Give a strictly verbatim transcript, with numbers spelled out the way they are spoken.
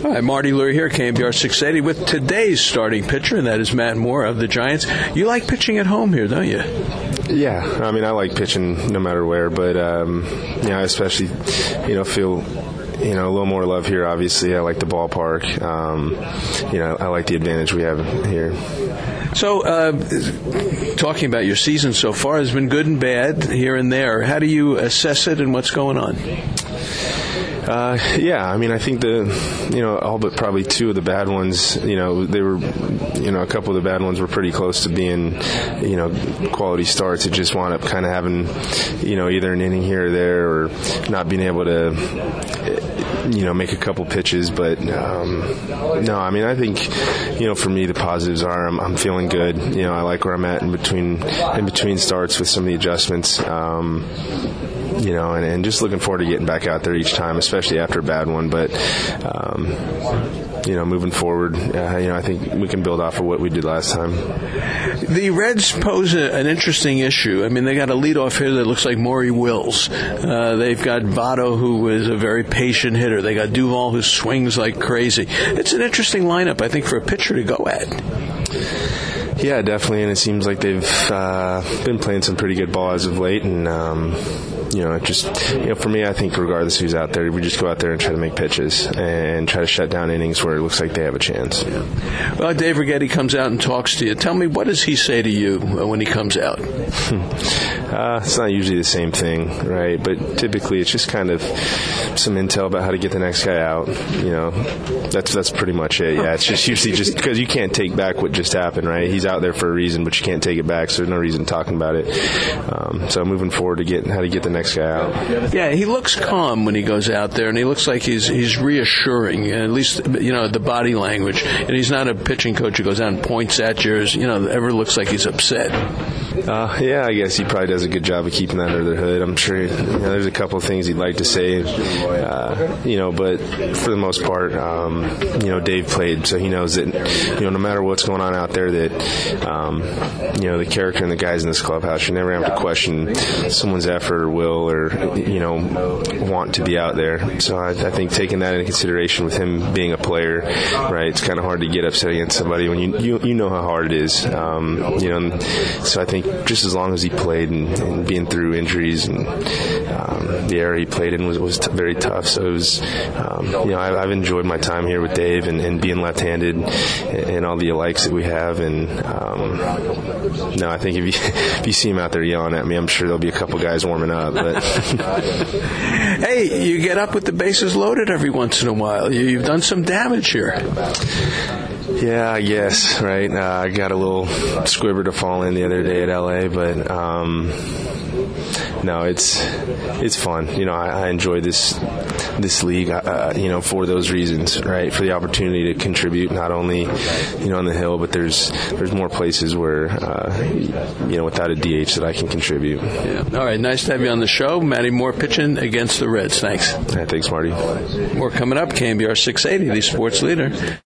Hi, Marty Lurie here, K M B R six eighty, with today's starting pitcher, and that is Matt Moore of the Giants. You like pitching at home here, don't you? Yeah, I mean, I like pitching no matter where, but, um, you know, I especially, you know, feel, you know, a little more love here, obviously. I like the ballpark. Um, you know, I like the advantage we have here. So, uh, talking about your season so far, has been good and bad here and there. How do you assess it and what's going on? Uh, yeah, I mean, I think the, you know, all but probably two of the bad ones, you know, they were, you know, a couple of the bad ones were pretty close to being, you know, quality starts. It just wound up kind of having, you know, either an inning here or there, or not being able to, you know, make a couple pitches. But, um, no, I mean, I think, you know, for me, the positives are I'm, I'm feeling good. You know, I like where I'm at in between, in between starts with some of the adjustments. Um, You know, and, and just looking forward to getting back out there each time, especially after a bad one. But, um, you know, moving forward, uh, you know, I think we can build off of what we did last time. The Reds pose a, an interesting issue. I mean, they got a leadoff hitter that looks like Maury Wills. Uh, they've got Votto, who is a very patient hitter. They got Duvall, who swings like crazy. It's an interesting lineup, I think, for a pitcher to go at. Yeah, definitely, and it seems like they've uh, been playing some pretty good ball as of late, and um, you know, just you know, for me, I think regardless who's out there, we just go out there and try to make pitches and try to shut down innings where it looks like they have a chance. Yeah. Well, Dave Righetti comes out and talks to you. Tell me, what does he say to you when he comes out? uh, it's not usually the same thing, right? But typically, it's just kind of some intel about how to get the next guy out. You know, that's that's pretty much it. Yeah, it's just usually just because you can't take back what just happened, right? He's out there for a reason, but you can't take it back, so there's no reason talking about it. Um, so moving forward to get how to get the next guy out. Yeah, he looks calm when he goes out there, and he looks like he's he's reassuring, at least, you know, the body language. And he's not a pitching coach who goes out and points at you, you know, ever looks like he's upset. Uh, yeah, I guess he probably does a good job of keeping that under the hood. I'm sure, you know, there's a couple of things he'd like to say, uh, you know, but for the most part, um, you know, Dave played, so he knows that, you know, no matter what's going on out there, that, um, you know, the character and the guys in this clubhouse, you never have to question someone's effort or will or, you know, want to be out there. So I, I think taking that into consideration with him being a player, right, it's kind of hard to get upset against somebody when you you, you know how hard it is. Um, you know, so I think just as long as he played and, and being through injuries and um, the era he played in was, was t- very tough. So it was, um, you know, I, I've enjoyed my time here with Dave and, and being left-handed and, and all the likes that we have. And um, no, I think if you if you see him out there yelling at me, I'm sure there'll be a couple guys warming up. But hey, you get up with the bases loaded every once in a while. You, you've done some damage here. Yeah, I guess, right? Uh, I got a little squibber to fall in the other day at L A, but um, no, it's it's fun. You know, I, I enjoy this this league, uh, you know, for those reasons, right? For the opportunity to contribute, not only, you know, on the Hill, but there's there's more places where, uh, you know, without a D H that I can contribute. Yeah. All right, nice to have you on the show. Matty Moore pitching against the Reds. Thanks. Yeah, thanks, Marty. More coming up. K M B R six eighty, the sports leader.